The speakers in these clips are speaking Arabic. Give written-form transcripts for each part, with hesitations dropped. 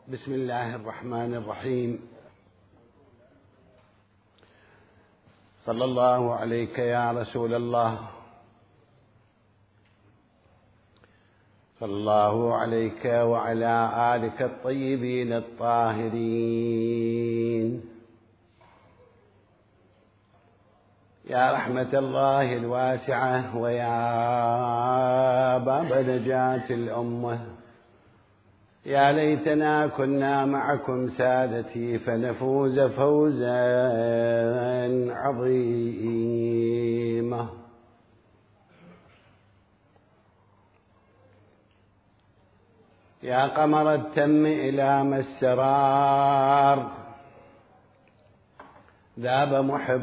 بسم الله الرحمن الرحيم. صلى الله عليك يا رسول الله، صلى الله عليك وعلى آلك الطيبين الطاهرين. يا رحمة الله الواسعة ويا باب نجاة الأمة، يا ليتنا كنا معكم سادتي فنفوز فوزا عظيما. يا قمر التم إلى ما السرار ذاب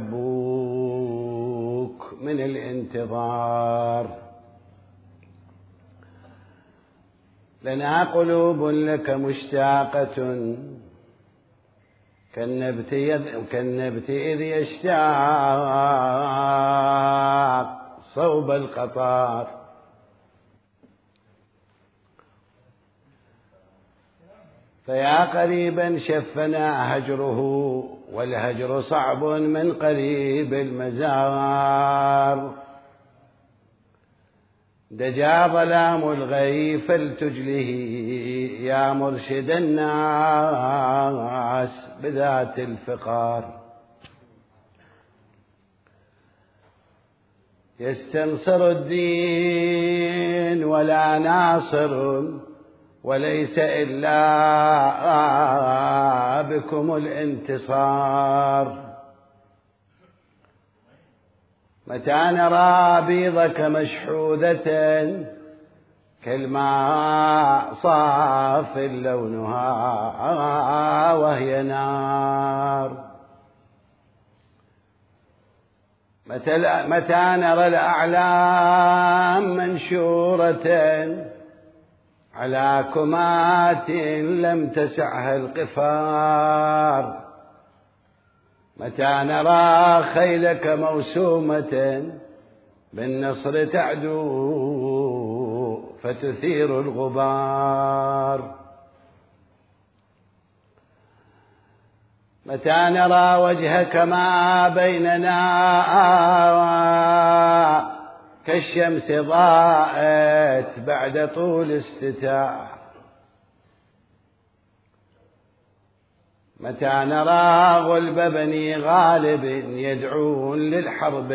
محبوك من الانتظار. لنا قلوب لك مشتاقة كالنبت إذ يشتاق صوب القطار. فيا قريبا شفنا هجره، والهجر صعب من قريب المزار. دجا ظلام الغيب فلتجله يا مرشد الناس بذات الفقار. يستنصر الدين ولا ناصر، وليس إلا بكم الانتصار. متى نرى بيضك مشحوذة كالماء صاف لونها وهي نار. متى نرى الأعلام منشورة على كمات لم تسعها القفار. متى نرى خيلك موسومة بالنصر تعدو فتثير الغبار. متى نرى وجهك ما بيننا كالشمس ضاءت بعد طول الستار. متى نرى غلب بني غالب يدعون للحرب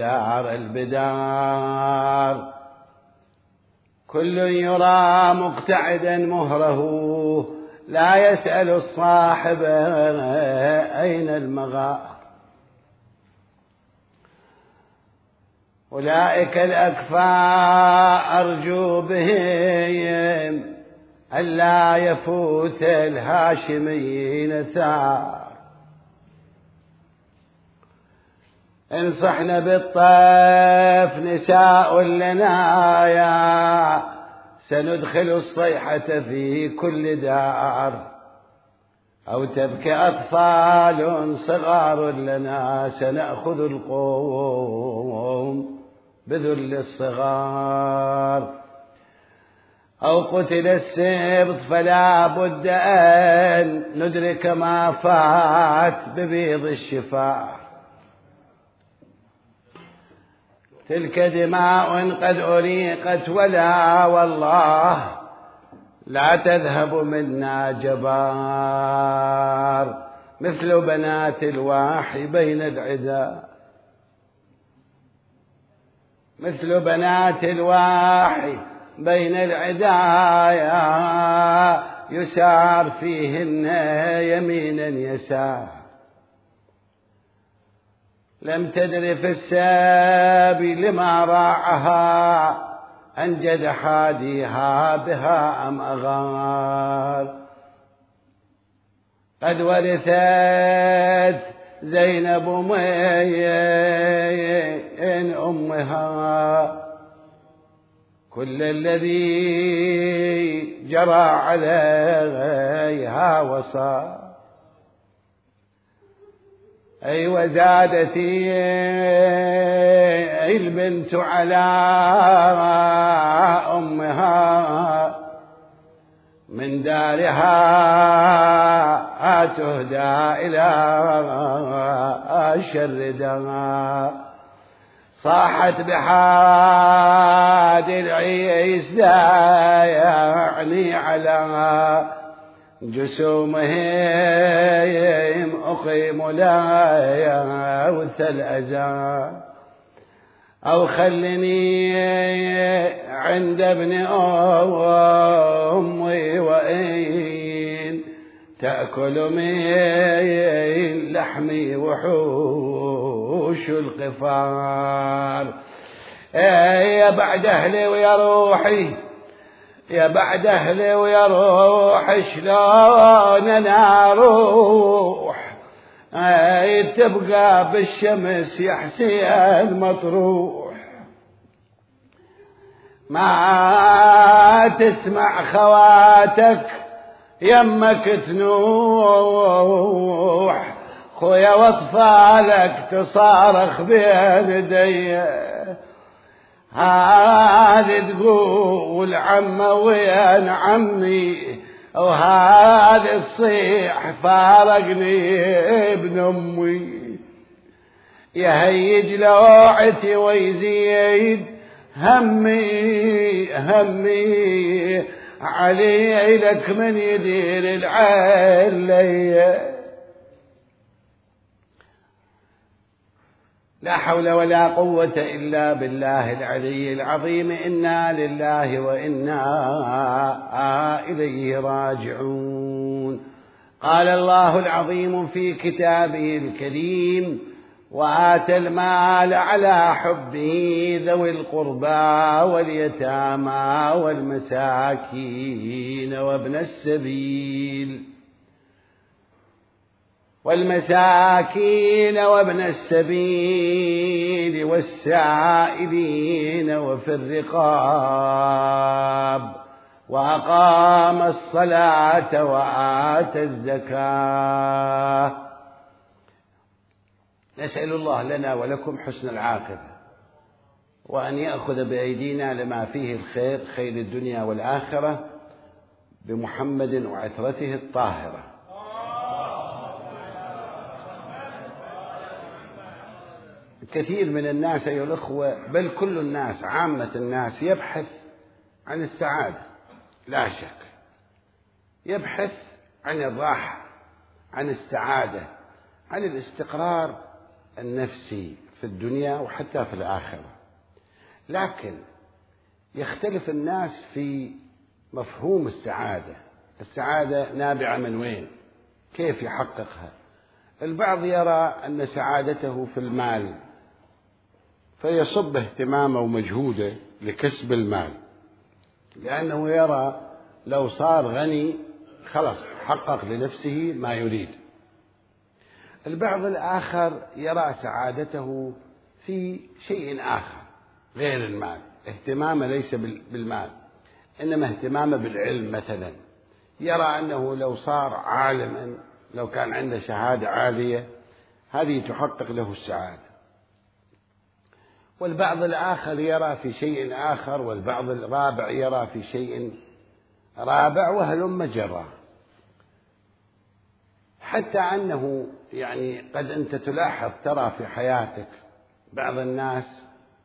البدار. كل يرى مقتعدا مهره لا يسأل الصاحب أين المغار. أولئك الأكفاء أرجو بهم ألا يفوت الهاشميين ثار. انصحن بالطيف نساء لنا يا سندخل الصيحة في كل دار. أو تبكي أطفال صغار لنا سنأخذ القوم بذل الصغار. أو قتل السبط فلا بد أن ندرك ما فات ببيض الشفار. تلك دماء قد أريقت ولا والله لا تذهب منا جبار. مثل بنات الواحي بين العدا، مثل بنات الواحي بين العدايا يسار فيهن يمينا يسار. لم تدر في السابي لما راعها أنجد حاديها بها أم أغار. قد ورثت زينب من أمها كل الذي جرى عليها وصار. أي وزادتي البنت على أمها من دارها تهدى إلى شردها صاحت بحاد العيس يعني على جسومهم أقيم لا وثل أذى أو خلني عند ابن أمي وإن تأكل من لحمي وحوش القفار. يا بعد أهلي ويا روحي، يا بعد أهلي ويا روحي شلون أنا أروح تبقى بالشمس يا حسين مطروح. ما تسمع خواتك يمك تنوح خويا واطفالك تصارخ بين يدي هذه تقول عمه وين عمي وهذه الصيح فارقني ابن امي. يهيج لوعتي ويزيد همي همي علي لك من يدير العلي. لا حول ولا قوة إلا بالله العلي العظيم. إنا لله وإنا إليه راجعون. قال الله العظيم في كتابه الكريم وآتى المال على حبه ذوي القربى واليتامى والمساكين وابن السبيل والسائلين وفي الرقاب وأقام الصلاة وآتى الزكاة. نسأل الله لنا ولكم حسن العاقبة وأن يأخذ بأيدينا لما فيه الخير، خير الدنيا والآخرة، بمحمد وعترته الطاهرة. كثير من الناس أيها الأخوة، بل كل الناس عامة الناس، يبحث عن السعادة، لا شك يبحث عن الراحة، عن السعادة، عن الاستقرار النفسي في الدنيا وحتى في الآخرة. لكن يختلف الناس في مفهوم السعادة. السعادة نابعة من وين؟ كيف يحققها؟ البعض يرى أن سعادته في المال فيصب اهتمامه ومجهوده لكسب المال، لأنه يرى لو صار غني خلص حقق لنفسه ما يريد. البعض الآخر يرى سعادته في شيء آخر غير المال، اهتمامه ليس بالمال إنما اهتمامه بالعلم. مثلا يرى أنه لو صار عالما، لو كان عنده شهادة عالية، هذه تحقق له السعادة. والبعض الآخر يرى في شيء آخر، والبعض الرابع يرى في شيء رابع، وهلم جرى. حتى أنه يعني قد أنت تلاحظ ترى في حياتك بعض الناس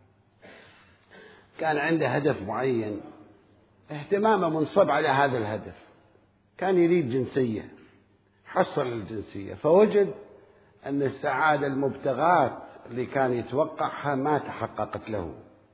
كان عنده هدف معين، اهتمامه منصب على هذا الهدف. كان يريد جنسية، حصل الجنسية، فوجد أن السعادة المبتغاة اللي كان يتوقعها ما تحققت له.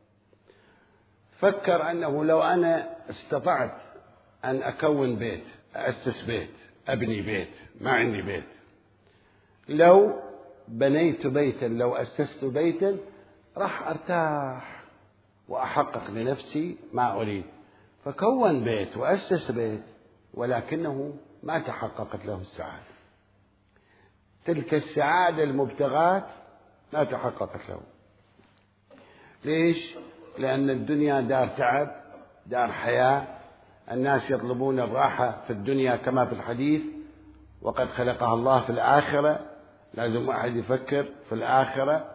فكر أنه لو أنا استطعت أن أكون بيت، أسس بيت، أبني بيت، ما عندي بيت، لو بنيت بيتا، لو أسست بيتا، راح أرتاح وأحقق لنفسي ما أريد. فكون بيت وأسس بيت، ولكنه ما تحققت له السعادة. تلك السعادة المبتغاة ما تحققت له. ليش؟ لأن الدنيا دار تعب، دار حياة، الناس يطلبون الراحة في الدنيا كما في الحديث، وقد خلقها الله في الآخرة. لازم واحد يفكر في الآخرة.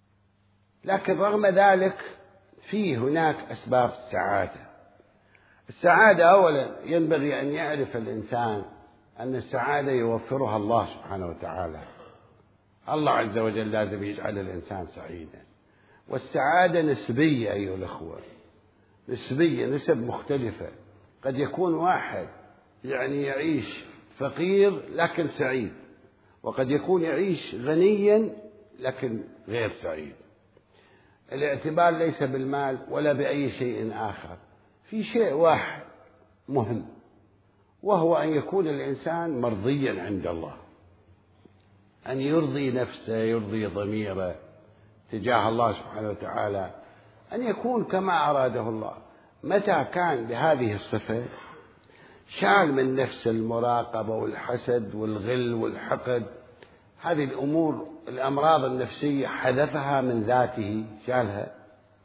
لكن رغم ذلك في هناك أسباب السعادة. السعادة أولا ينبغي أن يعرف الإنسان أن السعادة يوفرها الله سبحانه وتعالى. الله عز وجل لازم يجعل الإنسان سعيدا، والسعادة نسبية أيها الأخوة، نسبية، نسب مختلفة. قد يكون واحد يعيش فقير لكن سعيد، وقد يكون يعيش غنيا لكن غير سعيد. الاعتبار ليس بالمال ولا بأي شيء آخر، في شيء واحد مهم، وهو أن يكون الإنسان مرضيا عند الله، أن يرضي نفسه، يرضي ضميره تجاه الله سبحانه وتعالى، أن يكون كما أراده الله. متى كان بهذه الصفة شال من نفس المراقبة والحسد والغل والحقد، هذه الأمور الأمراض النفسية حذفها من ذاته، شالها.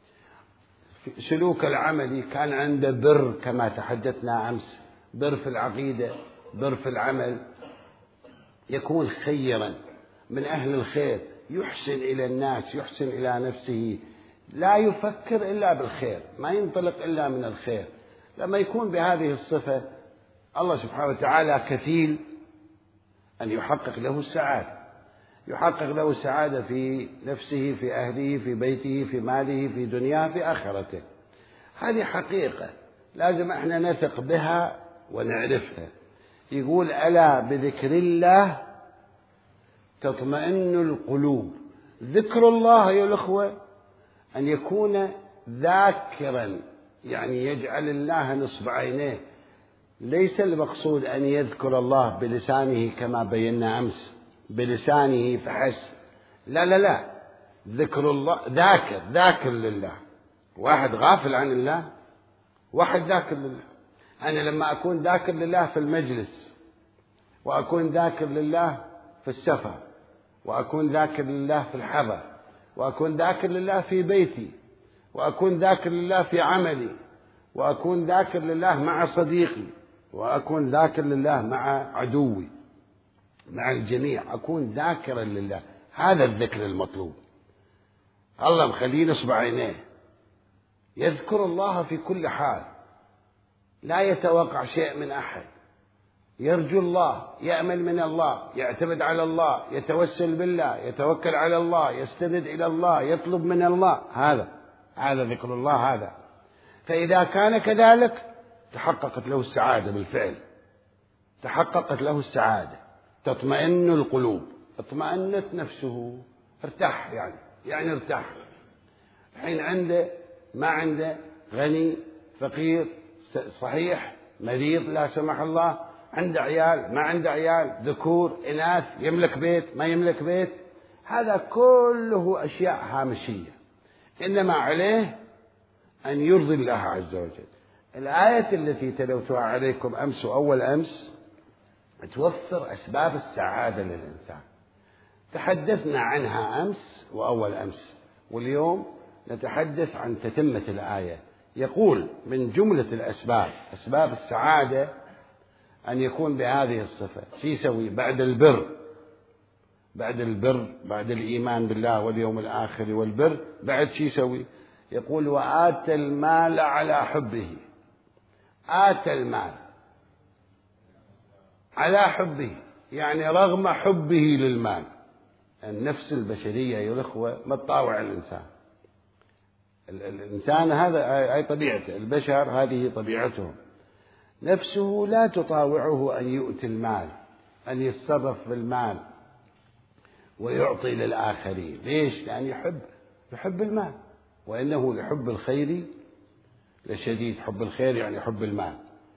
سلوك العملي كان عنده بر كما تحدثنا أمس، بر في العقيدة، بر في العمل، يكون خيرا من أهل الخير، يحسن إلى الناس، يحسن إلى نفسه، لا يفكر إلا بالخير، ما ينطلق إلا من الخير. لما يكون بهذه الصفة الله سبحانه وتعالى كفيل أن يحقق له السعادة، يحقق له السعادة في نفسه، في أهله، في بيته، في ماله، في دنياه، في آخرته. هذه حقيقة لازم احنا نثق بها ونعرفها. يقول ألا بذكر الله تطمئن القلوب. ذكر الله يا الأخوة أن يكون ذاكرا، يعني يجعل الله نصب عينيه. ليس المقصود أن يذكر الله بلسانه كما بينا أمس، بلسانه فحسب، لا لا لا، ذكر الله ذاكر لله. واحد غافل عن الله، واحد ذاكر لله. أنا لما أكون ذاكر لله في المجلس، وأكون ذاكر لله في السفر، وأكون ذاكر لله في الحضر، وأكون ذاكر لله في بيتي، وأكون ذاكر لله في عملي، وأكون ذاكر لله مع صديقي، وأكون ذاكر لله مع عدوي، مع الجميع، أكون ذاكرا لله. هذا الذكر المطلوب. الله مخليه نصب عينيه، يذكر الله في كل حال، لا يتوقع شيء من أحد، يرجو الله، يأمل من الله، يعتمد على الله، يتوسل بالله، يتوكل على الله، يستند إلى الله، يطلب من الله. هذا ذكر الله هذا. فإذا كان كذلك تحققت له السعادة بالفعل، تحققت له السعادة، تطمئن القلوب. اطمأنت نفسه، ارتاح، يعني ارتاح. حين عنده ما عنده، غني فقير، صحيح مريض لا سمح الله، عنده عيال ما عنده عيال، ذكور إناث، يملك بيت ما يملك بيت، هذا كله أشياء هامشية. إنما عليه أن يرضي الله عز وجل. الآية التي تلوتها عليكم أمس وأول أمس توفر أسباب السعادة للإنسان، تحدثنا عنها أمس وأول أمس، واليوم نتحدث عن تتمة الآية. يقول من جملة الأسباب، أسباب السعادة، أن يكون بهذه الصفة. شو يسوي بعد البر؟ بعد الإيمان بالله واليوم الآخر والبر، بعد شو يسوي؟ يقول وآتى المال على حبه. آتى المال على حبه، يعني رغم حبه للمال. النفس البشرية يا الأخوة ما تطاوع الإنسان. الإنسان هذا أي طبيعته، البشر هذه طبيعتهم، نفسه لا تطاوعه أن يؤتي المال، أن يتصرف بالمال ويعطي للآخرين. ليش؟ لأن يحب المال، وإنه لحب الخير لشديد. حب الخير يعني حب المال،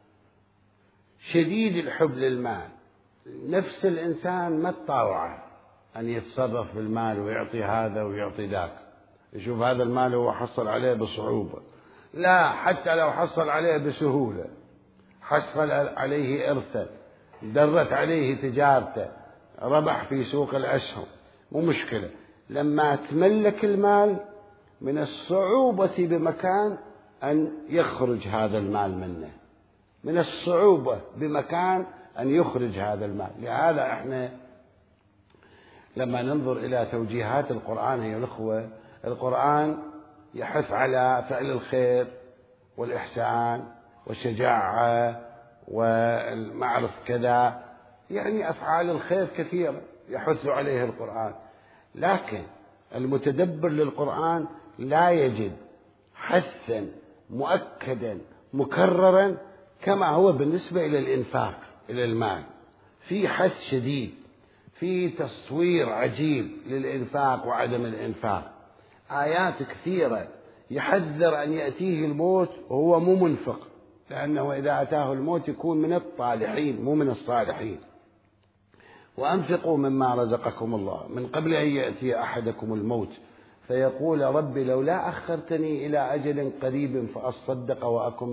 شديد الحب للمال. نفس الإنسان ما تطاوعه أن يتصرف بالمال ويعطي هذا ويعطي ذاك. يشوف هذا المال هو حصل عليه بصعوبة، لا، حتى لو حصل عليه بسهولة، حصل عليه إرثا، درت عليه تجارته، ربح في سوق الأسهم، مو مشكلة. لما تملك المال من الصعوبة بمكان أن يخرج هذا المال منه، من الصعوبة بمكان أن يخرج هذا المال. لهذا احنا لما ننظر إلى توجيهات القرآن يا الأخوة، القرآن يحث على فعل الخير والإحسان وشجاعة والمعرف كذا، يعني أفعال الخير كثيرة يحث عليها القرآن. لكن المتدبر للقرآن لا يجد حثا مؤكدا مكررا كما هو بالنسبة إلى الإنفاق، إلى المال. في حث شديد، في تصوير عجيب للإنفاق وعدم الإنفاق، آيات كثيرة يحذر أن يأتيه الموت وهو مو منفق، لأنه إذا أتاه الموت يكون من الطالحين مو من الصالحين. وأنفقوا مما رزقكم الله من قبل أن يأتي أحدكم الموت فيقول رب لولا أخرتني إلى أجل قريب فأصدق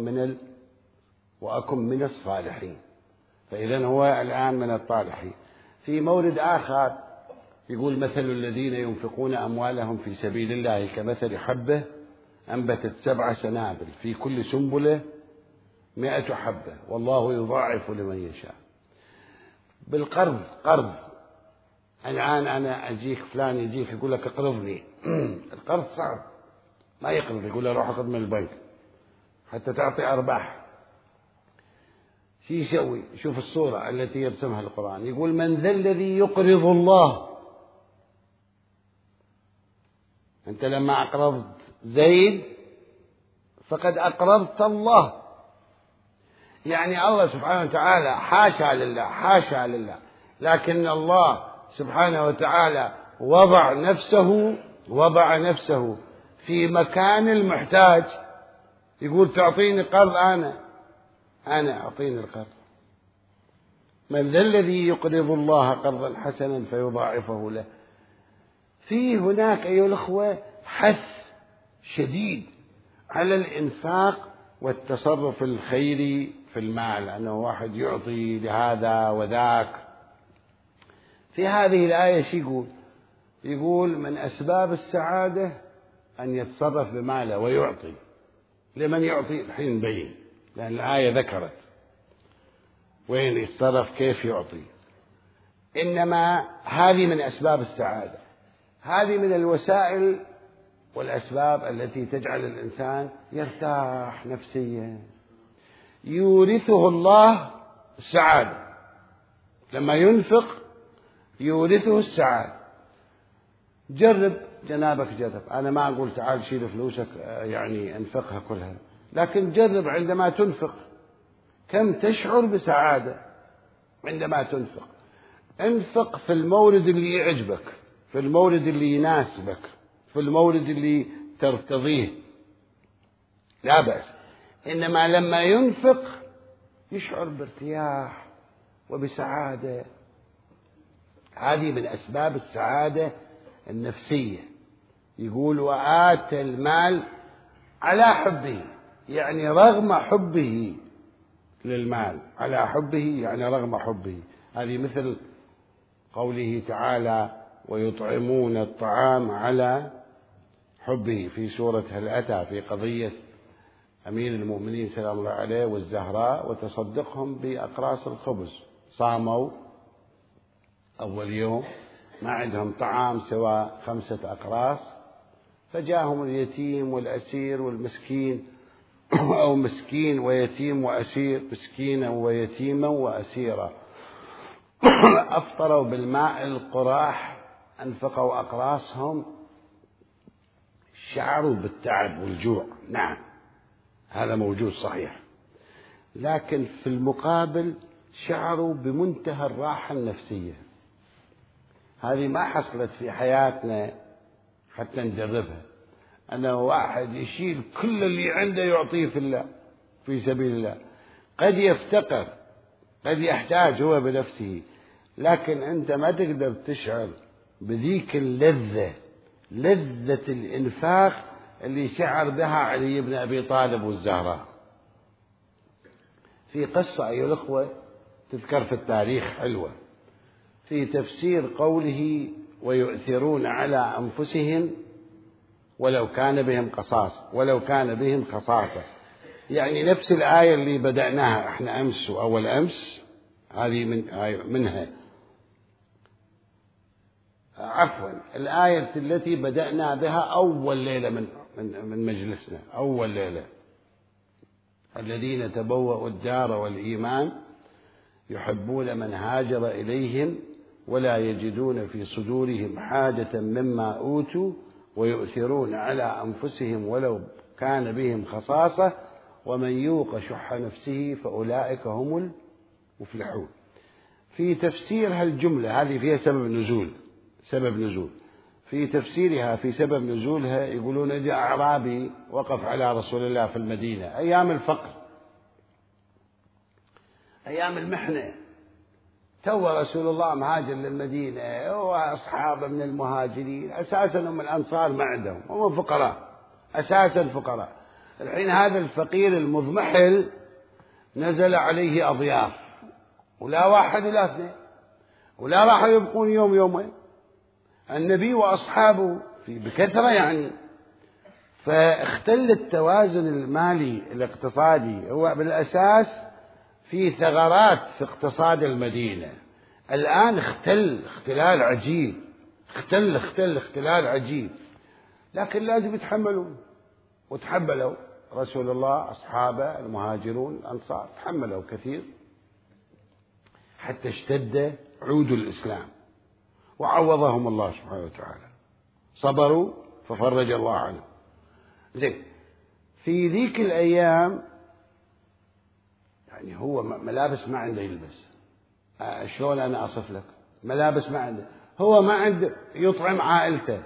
وأكن من الصالحين. فإذا هو الآن من الطالحين. في مورد آخر يقول مثل الذين ينفقون أموالهم في سبيل الله كمثل حبة أنبتت 7 سنابل في كل سنبلة 100 حبة والله يضاعف لمن يشاء. بالقرض، قرض الآن أنا أجيك فلان يجيك يقول لك اقرضني القرض صعب، ما يقرض، يقول له روح اخذ من البنك حتى تعطي أرباح. شو يسوي؟ شوف الصورة التي يرسمها القرآن، يقول من ذا الذي يقرض الله. أنت لما أقرضت زيد فقد أقرضت الله، يعني الله سبحانه وتعالى حاشا لله، حاشا لله، لكن الله سبحانه وتعالى وضع نفسه في مكان المحتاج، يقول تعطيني قرض، أنا أعطيني القرض. من ذا الذي يقرض الله قرضا حسنا فيضاعفه له. في هناك أيها الأخوة حث شديد على الإنفاق والتصرف الخيري في المال، أنه واحد يعطي لهذا وذاك. في هذه الآية شو يقول من أسباب السعادة أن يتصرف بماله ويعطي. لمن يعطي الحين نبين، لأن الآية ذكرت وين يتصرف كيف يعطي. إنما هذه من أسباب السعادة، هذه من الوسائل والأسباب التي تجعل الإنسان يرتاح نفسيا، يورثه الله السعادة. لما ينفق يورثه السعادة. جرب جنابك، جرب. أنا ما أقول تعال شيل فلوسك يعني انفقها كلها، لكن جرب عندما تنفق كم تشعر بسعادة عندما تنفق. انفق في المورد اللي يعجبك، في المورد اللي يناسبك، في المورد اللي ترتضيه، لا بأس. إنما لما ينفق يشعر بارتياح وبسعادة. هذه من أسباب السعادة النفسية. يقول وآتى المال على حبه، يعني رغم حبه للمال، على حبه يعني رغم حبه. هذه مثل قوله تعالى ويطعمون الطعام على حبه في سورة هل أتى، في قضية أمير المؤمنين سلام الله عليه والزهراء وتصدقهم بأقراص الخبز. صاموا أول يوم ما عندهم طعام سوى 5 أقراص، فجاءهم اليتيم والأسير والمسكين أو مسكين ويتيم وأسير، مسكينا ويتيما وأسيرا، أفطروا بالماء القراح، أنفقوا أقراصهم، شعروا بالتعب والجوع. نعم هذا موجود صحيح، لكن في المقابل شعروا بمنتهى الراحة النفسية. هذه ما حصلت في حياتنا حتى نجربها. أنا واحد يشيل كل اللي عنده يعطيه في الله، في سبيل الله، قد يفتقر، قد يحتاج هو بنفسه، لكن أنت ما تقدر تشعر بذيك اللذة، لذة الإنفاق اللي شعر بها علي بن أبي طالب والزهراء. في قصة أيها الأخوة تذكر في التاريخ حلوة، في تفسير قوله ويؤثرون على أنفسهم ولو كان بهم خصاصة، يعني نفس الآية اللي بدأناها احنا أمس وأول أمس، هذه منها، عفوا الآية التي بدأنا بها أول ليلة من مجلسنا، أول ليلة الذين تبوأوا الدار والإيمان يحبون من هاجر إليهم ولا يجدون في صدورهم حاجة مما أوتوا ويؤثرون على أنفسهم ولو كان بهم خصاصة ومن يوق شح نفسه فأولئك هم المفلحون. في تفسير هالجملة هذه فيها سبب نزول. في تفسيرها في سبب نزولها يقولون جاء أعرابي وقف على رسول الله في المدينة أيام الفقر، أيام المحنة، تو رسول الله مهاجر للمدينة وأصحابه من المهاجرين أساسا هم الأنصار ما عندهم، هم فقراء أساسا فقراء. الحين هذا الفقير المضمحل نزل عليه أضياف، ولا واحد ولا اثنين، ولا راحوا يبقون يوم يومين، النبي وأصحابه بكثرة يعني. فاختل التوازن المالي الاقتصادي، هو بالأساس في ثغرات في اقتصاد المدينة الآن اختلال عجيب، لكن لازم يتحملون، وتحملوا رسول الله أصحابه المهاجرون الأنصار تحملوا كثير حتى اشتد عود الإسلام وعوضهم الله سبحانه وتعالى، صبروا ففرج الله عنهم. زين، في ذيك الأيام يعني هو ملابس ما عنده يلبس، شلون أنا أصف لك؟ ملابس ما عنده، هو ما عنده يطعم عائلته،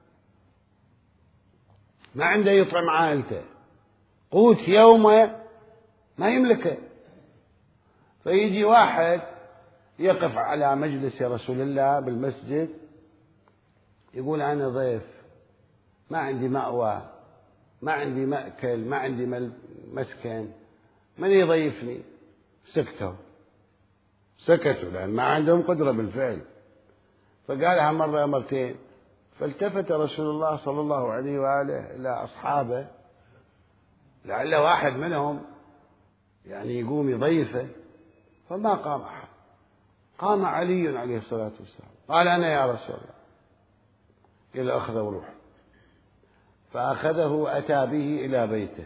ما عنده يطعم عائلته، قوت يومه ما يملكه. فيجي واحد يقف على مجلس رسول الله بالمسجد يقول أنا ضيف، ما عندي مأوى، ما عندي مأكل، ما عندي مسكن، من يضيفني؟ سكتوا لأن ما عندهم قدرة بالفعل. فقالها مرة مرتين، فالتفت رسول الله صلى الله عليه وآله إلى أصحابه لعل واحد منهم يعني يقوم يضيفه، فما قام أحد. قام علي عليه الصلاة والسلام قال أنا يا رسول الله. قال أخذه وروح، فأخذه أتى به إلى بيته،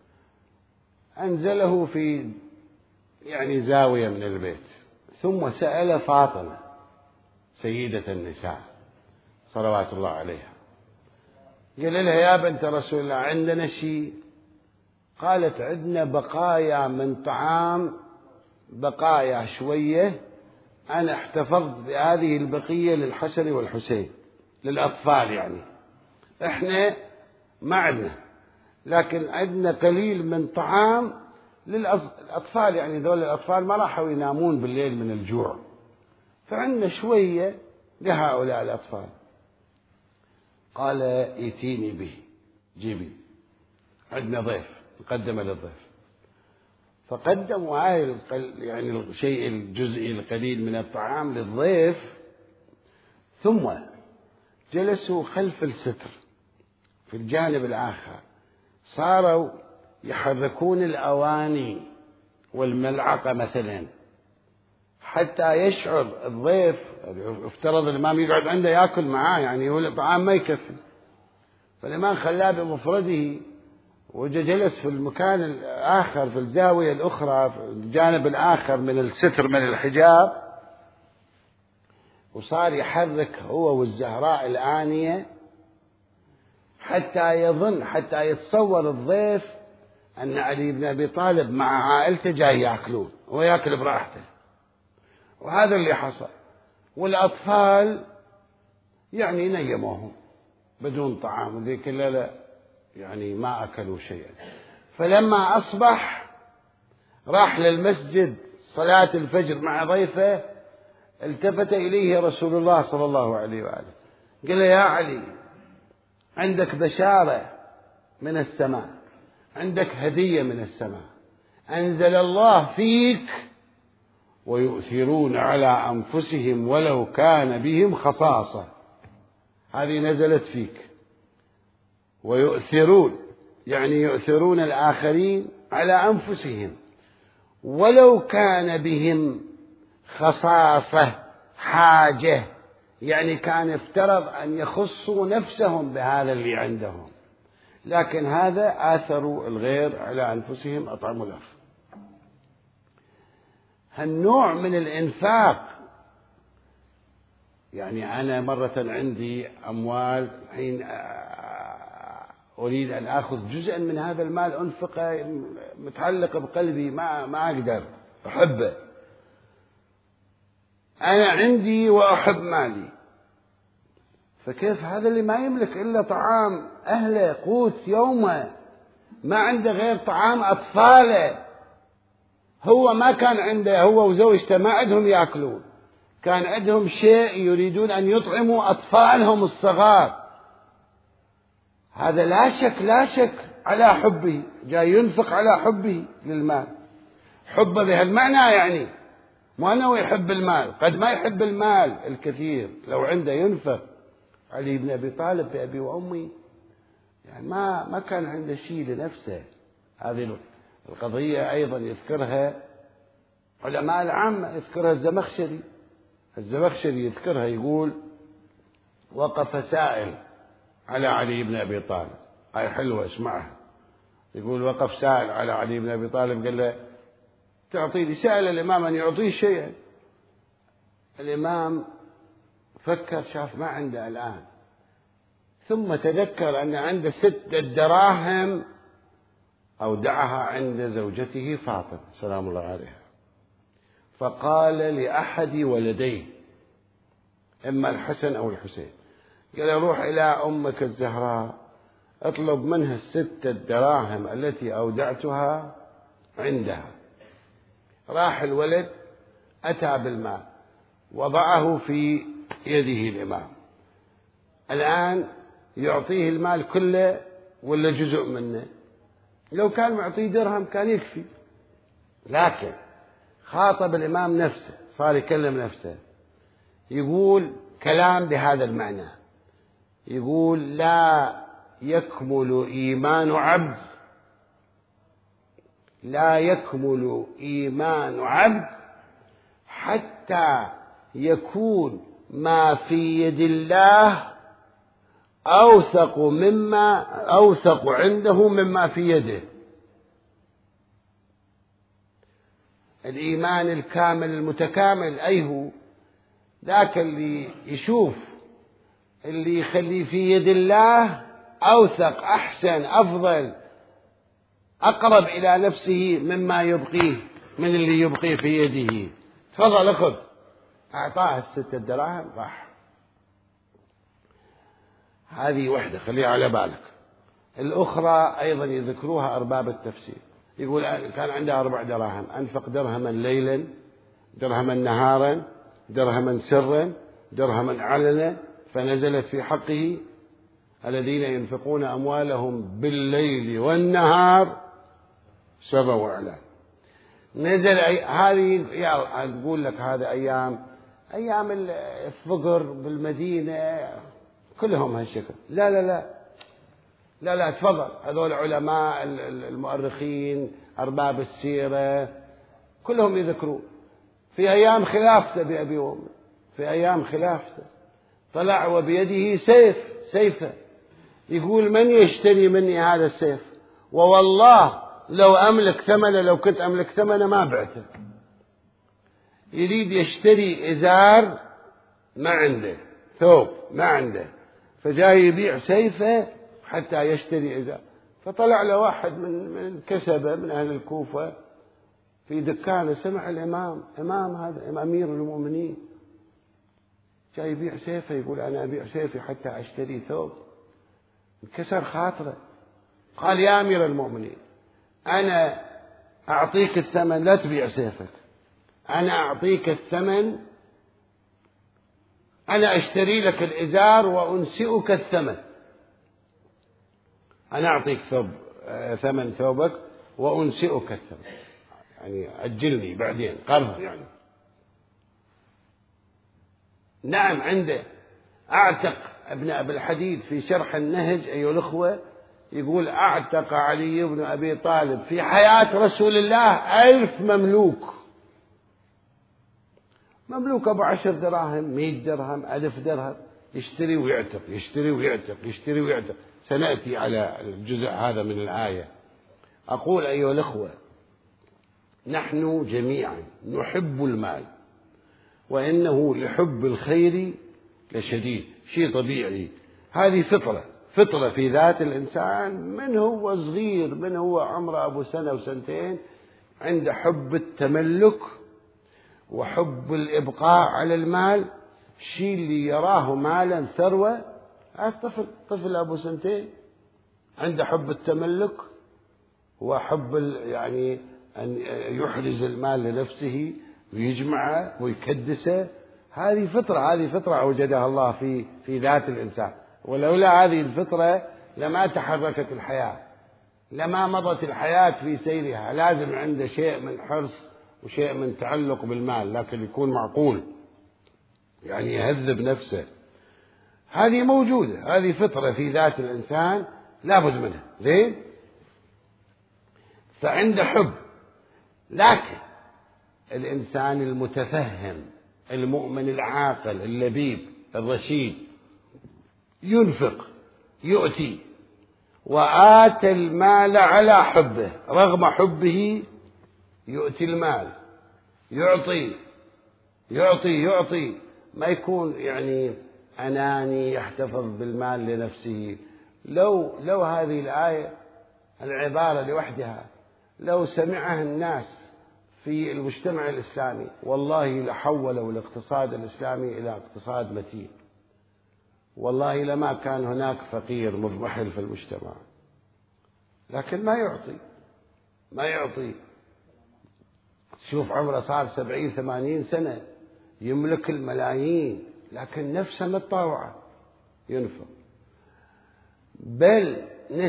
أنزله في يعني زاوية من البيت، ثم سأل فاطمة سيدة النساء صلوات الله عليها، قال لها يا بنت رسول الله عندنا شيء؟ قالت عندنا بقايا من طعام، بقايا شوية، أنا احتفظت بهذه البقية للحسن والحسين، للأطفال يعني، إحنا ما عندنا، لكن عندنا قليل من طعام للأطفال، يعني ذول الأطفال ما راحوا ينامون بالليل من الجوع، فعندنا شوية لهؤلاء الأطفال. قال ائتيني به، جيبي، عندنا ضيف، نقدم للضيف. فقدموا هاي يعني الشيء الجزئي القليل من الطعام للضيف، ثم جلسوا خلف الستر في الجانب الآخر، صاروا يحركون الأواني والملعقة مثلا حتى يشعر الضيف، افترض الإمام يقعد عنده يأكل معاه، يعني هو الطعام ما يكفي، فالإمام خلاه بمفرده وجلس في المكان الآخر في الزاوية الأخرى في الجانب الآخر من الستر من الحجاب، وصار يحرك هو والزهراء الآنية حتى يتصور الضيف أن علي بن أبي طالب مع عائلته جاي يأكلون ويأكل براحته. وهذا اللي حصل، والأطفال يعني نيموهم بدون طعام، وذيك الليلة يعني ما أكلوا شيئا. فلما أصبح راح للمسجد صلاة الفجر مع ضيفه، التفت إليه رسول الله صلى الله عليه وآله، قال يا علي عندك بشارة من السماء، عندك هدية من السماء، أنزل الله فيك ويؤثرون على أنفسهم ولو كان بهم خصاصة. هذه نزلت فيك، ويؤثرون يعني يؤثرون الآخرين على أنفسهم ولو كان بهم خصاصة، حاجة، يعني كان افترض أن يخصوا نفسهم بهذا اللي عندهم، لكن هذا آثروا الغير على أنفسهم أطعموا الآخر. هالنوع من الإنفاق، يعني أنا مرة عندي أموال حين أريد أن أخذ جزءا من هذا المال أنفقه، متعلق بقلبي، ما أقدر، أحبه. أنا عندي وأحب مالي، فكيف هذا اللي ما يملك إلا طعام أهله قوت يومه، ما عنده غير طعام أطفاله، هو ما كان عنده، هو وزوجته ما عندهم يأكلون، كان عندهم شيء يريدون أن يطعموا أطفالهم الصغار. هذا لا شك على حبه، جاي ينفق على حبه للمال، حبه بهالمعنى، يعني مو أنه يحب المال، قد ما يحب المال الكثير، لو عنده ينفق. علي بن أبي طالب بأبي وأمي يعني ما كان عنده شيء لنفسه. هذه القضية أيضا يذكرها علماء العامة، يذكرها الزمخشري يذكرها، يقول وقف سائل على علي بن أبي طالب، هاي حلوة اسمعها. يقول وقف سائل على علي بن أبي طالب قال له تعطيني، سأل الإمام أن يعطيه شيئا. الإمام فكر، شاف ما عنده الآن، ثم تذكر أن عنده 6 دراهم أودعها عند زوجته فاطمة سلام الله عليها، فقال لأحد ولديه إما الحسن أو الحسين، قال روح إلى أمك الزهراء اطلب منها 6 دراهم التي أودعتها عندها. راح الولد أتى بالمال وضعه في يده الإمام. الآن يعطيه المال كله ولا جزء منه؟ لو كان معطيه درهم كان يكفي، لكن خاطب الإمام نفسه، صار يكلم نفسه، يقول كلام بهذا المعنى، يقول لا يكمل إيمان عبد حتى يكون ما في يد الله أوثق عنده مما في يده. الإيمان الكامل المتكامل هو ذاك اللي يشوف اللي يخلي في يد الله أوثق، أحسن، أفضل، أقرب إلى نفسه مما يبقيه من اللي يبقيه في يده. تفضل أخذ، أعطاه 6 دراهم راح. هذه وحدة خليها على بالك. الأخرى أيضا يذكروها أرباب التفسير، يقول كان عنده 4 دراهم، أنفق درهما ليلا، درهما نهارا، درهما سرا، درهما علنا، فنزلت في حقه الذين ينفقون أموالهم بالليل والنهار سرا وإعلان. نزل هذه تقول لك هذا أيام الفقر بالمدينة كلهم هالشكل. لا تفضل، هذول علماء المؤرخين أرباب السيرة كلهم يذكرون في أيام خلافته بأبي وأمه، في أيام خلافته طلع وبيده سيفه، يقول من يشتري مني هذا السيف؟ ووالله لو كنت أملك ثمنه ما بعته. يريد يشتري إزار ما عنده، ثوب ما عنده، فجاي يبيع سيفه حتى يشتري إزار. فطلع له واحد من كسبة من أهل الكوفة في دكانه، سمع الإمام، هذا أمير المؤمنين جاي يبيع سيفه، يقول أنا أبيع سيفي حتى أشتري ثوب. انكسر خاطره، قال يا أمير المؤمنين أنا أعطيك الثمن، لا تبيع سيفك، أنا أعطيك الثمن، أنا أشتري لك الإزار وأنسئك الثمن، أنا أعطيك ثمن ثوبك وأنسئك الثمن، يعني أجلني بعدين قرض يعني. نعم عنده. أعتق ابن أبي الحديد في شرح النهج أيها الأخوة يقول أعتق علي بن أبي طالب في حياة رسول الله 1000 مملوك أبو 10 دراهم، 100 درهم، 1000 درهم، يشتري ويعتق، يشتري ويعتق، يشتري ويعتق، سنأتي على الجزء هذا من الآية. أقول أيها الأخوة، نحن جميعا نحب المال، وإنه لحب الخير لشديد، شيء طبيعي، هذه فطرة في ذات الإنسان من هو صغير، من هو عمره أبو سنة وسنتين، عند حب التملك وحب الإبقاء على المال. الشيء اللي يراه مالا ثروة، هذا طفل أبو سنتين عنده حب التملك وحب يعني أن يحرز المال لنفسه ويجمعه ويكدسه. هذه فطرة أوجدها الله في ذات الإنسان، ولولا هذه الفطرة لما تحركت الحياة، لما مضت الحياة في سيرها. لازم عنده شيء من حرص وشيء من تعلق بالمال، لكن يكون معقول، يعني يهذب نفسه. هذه موجودة، هذه فطرة في ذات الإنسان لابد منها، زين. فعنده حب، لكن الإنسان المتفهم المؤمن العاقل اللبيب الرشيد ينفق، يؤتي، وآتى المال على حبه، رغم حبه يؤتي المال، يعطي، ما يكون يعني أناني يحتفظ بالمال لنفسه. لو هذه الآية العبارة لوحدها لو سمعها الناس في المجتمع الإسلامي، والله لحولوا الاقتصاد الإسلامي إلى اقتصاد متين، والله لما كان هناك فقير مضمحل في المجتمع. لكن ما يعطي. شوف عمره صار 70-80 سنة، يملك الملايين، لكن نفسه متطاوعة، ينفق. بل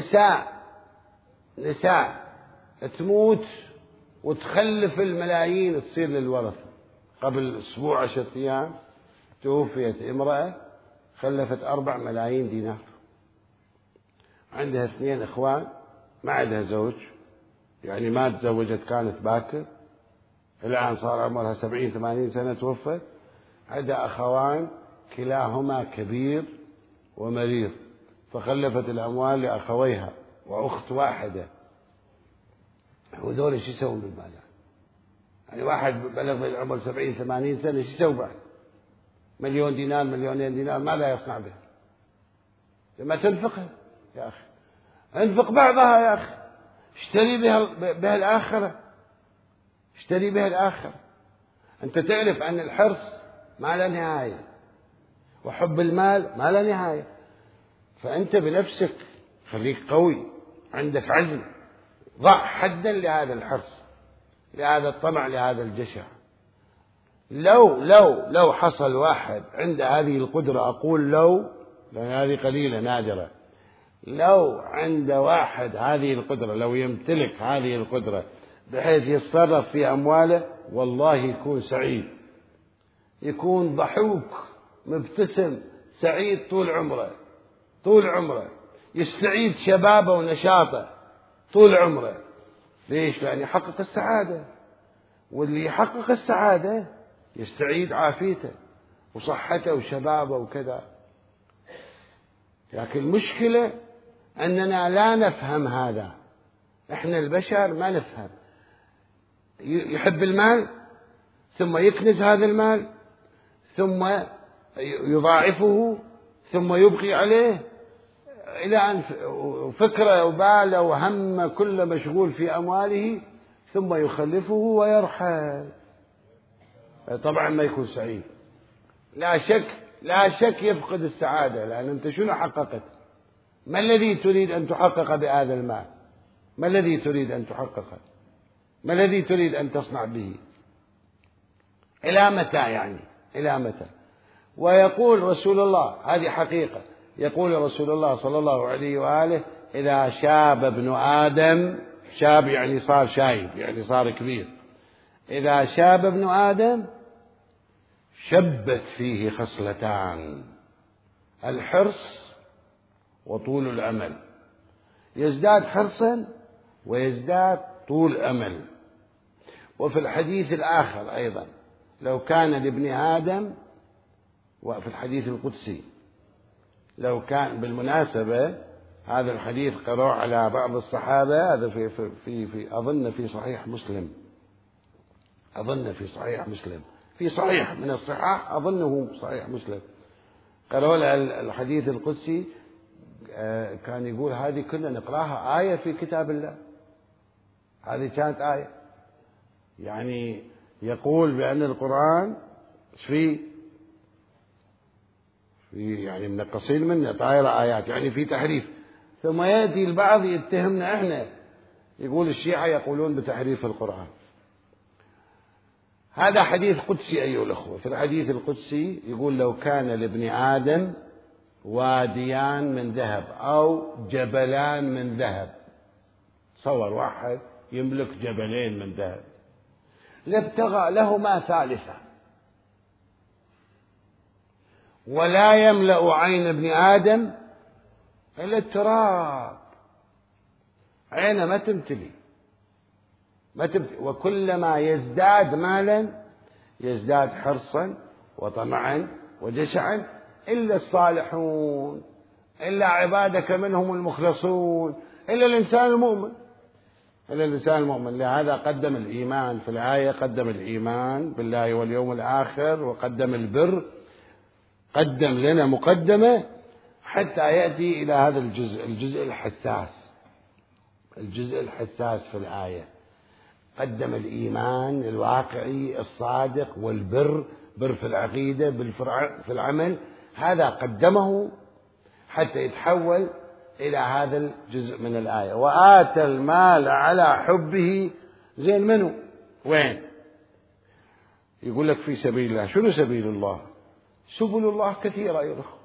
نساء تموت وتخلف الملايين تصير للورثة. قبل أسبوع 10 أيام توفيت امرأة خلفت 4 ملايين دينار، عندها 2 إخوان، ما عندها زوج، يعني ما تزوجت، كانت باكر، الآن صار عمرها 70-80 سنة توفت. عندها أخوان كلاهما كبير ومريض، فخلفت الأموال لأخويها وأخت واحدة. وذول شو يسوون بالمال؟ يعني واحد بلغ بالعمر 70-80 سنة شو يسوي بعد؟ 1,000,000 دينار 2,000,000 دينار ماذا يصنع به؟ لما تنفقها يا أخي، انفق بعضها يا أخي، اشتري بها الآخرة، اشتري بها الآخرة. أنت تعرف أن الحرص ما لا نهاية، وحب المال ما لا نهاية. فأنت بنفسك خليك قوي، عندك عزم، ضع حدا لهذا الحرص، لهذا الطمع، لهذا الجشع. لو حصل واحد عنده هذه القدرة، أقول لأن هذه قليلة نادرة، لو عند واحد هذه القدرة، لو يمتلك هذه القدرة بحيث يتصرف في أمواله، والله يكون سعيد، يكون ضحوك مبتسم سعيد طول عمره، يستعيد شبابه ونشاطه طول عمره. ليش؟ لأن يحقق السعادة، واللي يحقق السعادة يستعيد عافيته وصحته وشبابه وكذا. لكن المشكلة أننا لا نفهم هذا، إحنا البشر ما نفهم. يحب المال ثم يكنز هذا المال ثم يضاعفه ثم يبقي عليه، إلى أن فكرة وباله وهم كله مشغول في أمواله، ثم يخلفه ويرحل. طبعا ما يكون سعيد، لا شك يفقد السعادة. لأن أنت شنو حققت؟ ما الذي تريد أن تحقق بهذا المال؟ ما الذي تريد أن تحققه؟ ما الذي تريد أن تصنع به؟ إلى متى يعني؟ إلى متى؟ ويقول رسول الله، هذه حقيقة، يقول رسول الله صلى الله عليه وآله: إذا شاب ابن آدم، شاب يعني صار شايب، يعني صار كبير، إذا شاب ابن آدم شبت فيه خصلتان: الحرص وطول الأمل. يزداد حرصا ويزداد طول أمل. وفي الحديث الآخر أيضا: لو كان لابن آدم، وفي الحديث القدسي، لو كان، بالمناسبة هذا الحديث قرأ على بعض الصحابة. هذا في أظن في صحيح مسلم، في صحيح من الصحاح، أظنه صحيح مسلم، قرأوا الحديث القدسي. كان يقول هذه كنا نقراها آية في كتاب الله، هذه كانت آية. يعني يقول بأن القرآن في يعني منقصين منه طائرة آيات، يعني في تحريف. ثم يأتي البعض يتهمنا احنا، يقول الشيعة يقولون بتحريف القرآن. هذا حديث قدسي أيها الأخوة. في الحديث القدسي يقول لو كان لابن آدم واديان من ذهب أو جبلان من ذهب، تصور واحد يملك جبلين من ذهب، لابتغى لهما ثالثا، ولا يملأ عين ابن آدم إلا التراب. عينه ما تمتلي، وكلما يزداد مالا يزداد حرصا وطمعا وجشعا، إلا الصالحون، إلا عبادك منهم المخلصون، إلا الإنسان المؤمن. لهذا قدم الإيمان في الآية، قدم الإيمان بالله واليوم الآخر، وقدم البر، قدم لنا مقدمة حتى يأتي إلى هذا الجزء الحساس في الآية. قدم الإيمان الواقعي الصادق والبر، بر في العقيدة، في العمل، هذا قدمه حتى يتحول إلى هذا الجزء من الآية. وآتى المال على حبه. زين منه وين؟ يقول لك في سبيل الله. شنو سبيل الله؟ سبل الله كثيرة يا أخوة.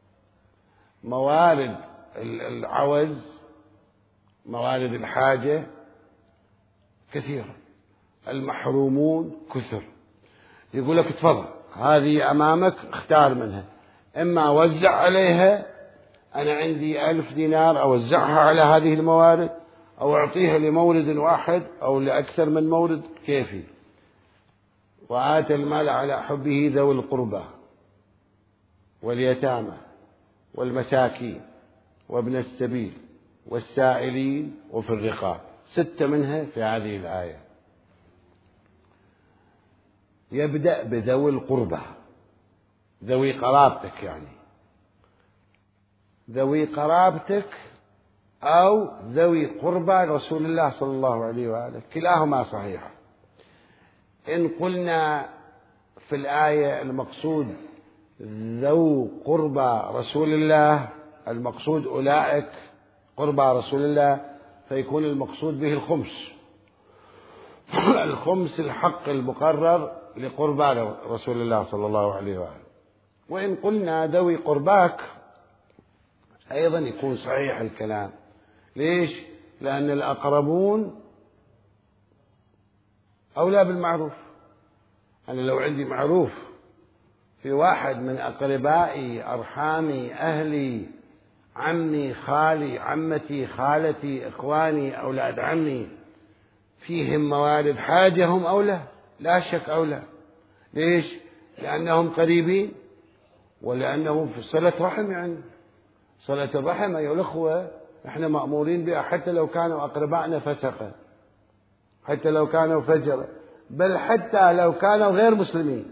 موارد العوز، موارد الحاجة كثيرة، المحرومون كثر. يقول لك تفضل هذه أمامك، اختار منها، إما أوزع عليها، أنا عندي 1000 دينار أوزعها على هذه الموارد، أو أعطيها لمورد واحد أو لأكثر من مورد، كيفي. وآتى المال على حبه ذوي القربى واليتامى والمساكين وابن السبيل والسائلين وفي الرقاب. 6 منها في هذه الآية. يبدأ بذوي القربى، ذوي قرابتك، يعني ذوي قرابتك أو ذوي قربى رسول الله صلى الله عليه وآله، كلاهما صحيح. إن قلنا في الآية المقصود ذو قربى رسول الله، المقصود أولئك قربى رسول الله، فيكون المقصود به الخمس الحق المقرر لقربى رسول الله صلى الله عليه وآله. وإن قلنا ذوي قرباك أيضا يكون صحيح الكلام. ليش؟ لأن الأقربون أولى بالمعروف. أنا لو عندي معروف في واحد من أقربائي، أرحامي، أهلي، عمي، خالي، عمتي، خالتي، إخواني، أولاد عمي، فيهم موارد حاجة، هم أولى، لا شك أولى. ليش؟ لأنهم قريبين، ولأنهم في صلة رحم. يعني صلة الرحم أيها الأخوة إحنا مأمورين بها، حتى لو كانوا أقربائنا فسقا، حتى لو كانوا فجرا، بل حتى لو كانوا غير مسلمين.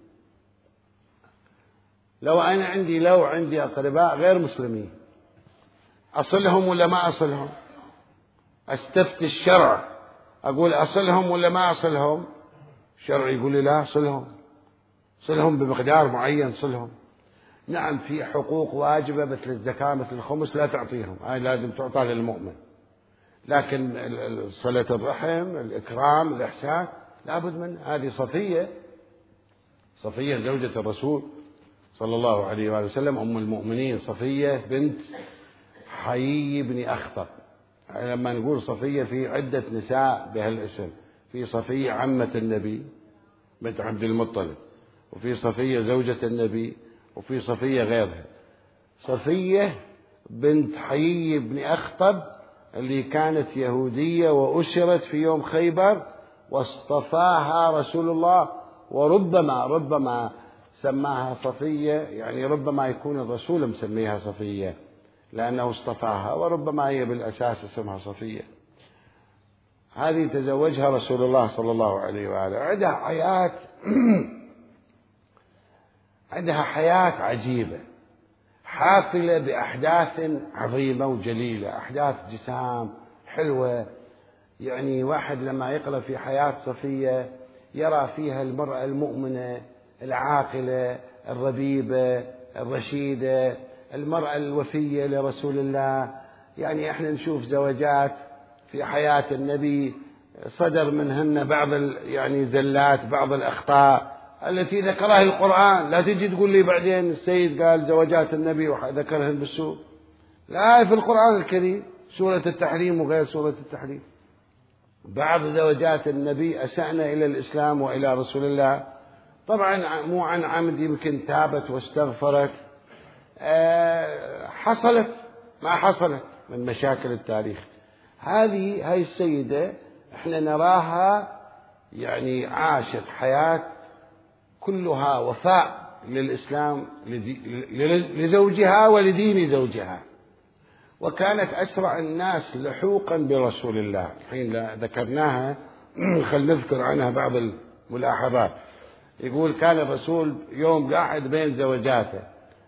لو عندي أقرباء غير مسلمين، أصلهم ولا ما أصلهم؟ أستفتي الشرع، أقول أصلهم ولا ما أصلهم؟ الشرع يقول لي لا، صلهم بمقدار معين، صلهم. نعم في حقوق واجبة مثل الزكاة، مثل الخمس، لا تعطيهم، هاي لازم تعطى للمؤمن. لكن صلة الرحم، الإكرام، الإحسان لابد من هذه. صفية زوجة الرسول صلى الله عليه وآله وسلم، أم المؤمنين صفية بنت حيي بن أخطب. لما نقول صفية في عدة نساء بهالاسم، في صفية عمة النبي بنت عبد المطلب، وفي صفية زوجة النبي، وفي صفية غيرها. صفية بنت حيي بن أخطب اللي كانت يهودية وأسرت في يوم خيبر، واصطفاها رسول الله، وربما سماها صفية، يعني ربما يكون الرسول مسميها صفية، لأنه اصطفاها، وربما هي بالأساس اسمها صفية. هذه تزوجها رسول الله صلى الله عليه وآله. عندها حياة عجيبة حافلة بأحداث عظيمة وجليلة، أحداث جسام حلوة. يعني واحد لما يقرأ في حياة صفية يرى فيها المرأة المؤمنة العاقلة الربيبة الرشيدة، المرأة الوفية لرسول الله. يعني احنا نشوف زوجات في حياة النبي صدر منهن بعض يعني زلات، بعض الأخطاء التي ذكرها القرآن. لا تجي تقول لي بعدين السيد قال زوجات النبي وذكرهن بالسوء. لا، في القرآن الكريم سورة التحريم وغير سورة التحريم بعض زوجات النبي أسأن إلى الإسلام وإلى رسول الله، طبعا مو عن عمد، يمكن تابت واستغفرت، حصلت ما حصلت من مشاكل التاريخ. هاي السيدة احنا نراها يعني عاشت حياة كلها وفاء للإسلام لزوجها ولدين زوجها، وكانت أسرع الناس لحوقا برسول الله. حين ذكرناها خل نذكر عنها بعض الملاحظات. يقول كان الرسول يوم قاعد بين زوجاته،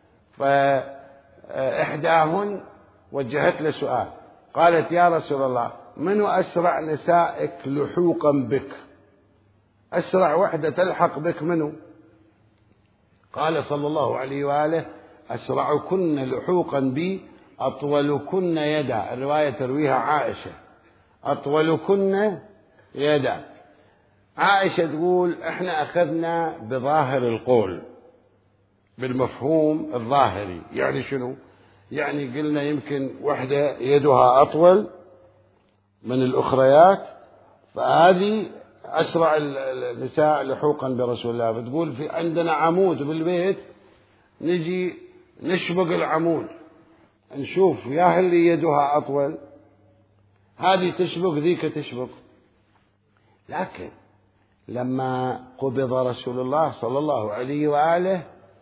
فإحداهن وجهت له سؤال، قالت يا رسول الله من أسرع نسائك لحوقا بك؟ أسرع وحدة تلحق بك منه؟ قال صلى الله عليه وآله أسرعكن لحوقا بي أطولكن يدا. الرواية ترويها عائشة، أطولكن يدا. عائشة تقول احنا أخذنا بظاهر القول، بالمفهوم الظاهري. يعني شنو؟ يعني قلنا يمكن وحدة يدها أطول من الأخريات، فهذه أسرع النساء لحوقا برسول الله. فتقول في عندنا عمود بالبيت، نجي نشبق العمود نشوف يا اللي يدها أطول، هذه تشبق ذيك تشبق. لكن لما قبض رسول الله صلى الله عليه وآله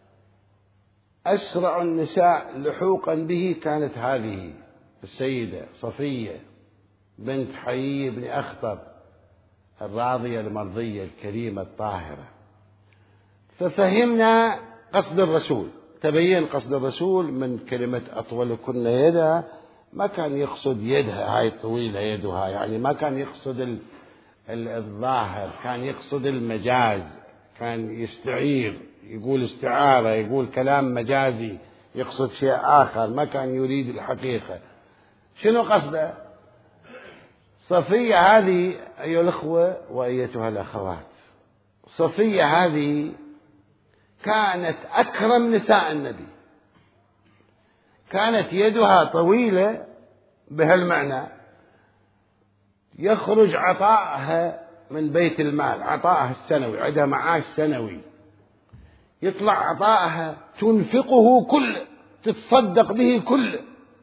أسرع النساء لحوقا به كانت هذه السيدة صفية بنت حيي بن أخطب الراضية المرضية الكريمة الطاهرة. ففهمنا قصد الرسول، تبين قصد الرسول من كلمة أطولكن يدا. ما كان يقصد يدها هاي الطويلة يدها، يعني ما كان يقصد الظاهر، كان يقصد المجاز، كان يستعير، يقول استعارة، يقول كلام مجازي، يقصد شيء آخر، ما كان يريد الحقيقة. شنو قصده؟ صفية هذه أيها الأخوة وأيتها الأخوات، صفية هذه كانت أكرم نساء النبي، كانت يدها طويلة بهالمعنى، يخرج عطائها من بيت المال، عطائها السنوي، عندها معاش سنوي، يطلع عطائها تنفقه كله، تتصدق به كله.